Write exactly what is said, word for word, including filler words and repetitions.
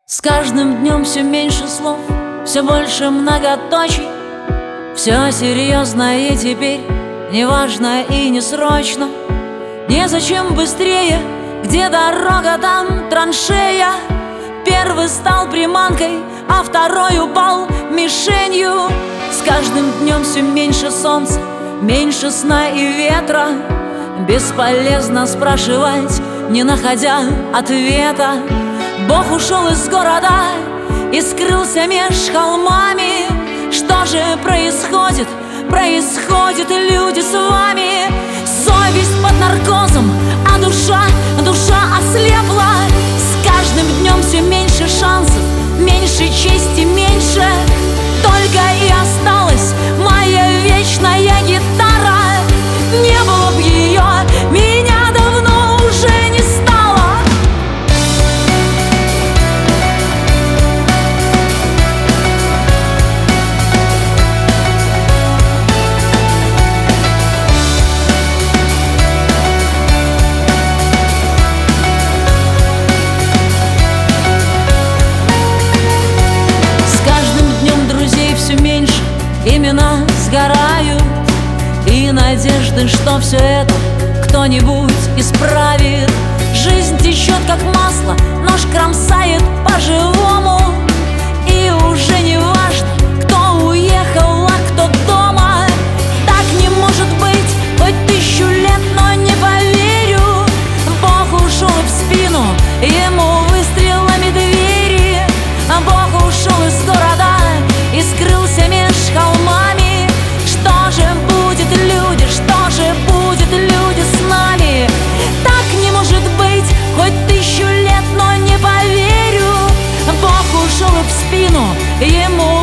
С каждым днем все меньше слов, все больше многоточий. Все серьезно и теперь не важно и не срочно. Незачем быстрее, где дорога, там траншея. Первый стал приманкой, а второй упал мишенью. С каждым днем все меньше солнца, меньше сна и ветра. Бесполезно спрашивать, не находя ответа. Бог ушел из города и скрылся меж холмами. Что же происходит? Происходит, люди, с вами. Совесть под наркозом, а душа, душа ослепла. С каждым днем все меньше шансов, меньше чести, меньше. Только и осталась моя вечная гитара. Не было б ее, меня давно уже не стало. С каждым днем друзей все меньше, имена сгорают, и надежды, что все это кто-нибудь исправит. Жизнь течет как масло, нож кромсает по-живому. И уже не важно, кто уехал, а кто дома. Так не может быть, хоть тысячу лет, но не поверю. Бог ушел в спину, ему выстрелами двери. Бог ушел из города и скрылся меж холмами. Что же будет, люди, что же будет, люди, с нами? Так не может быть, хоть тысячу лет, но не поверю. Бог ушел в спину, ему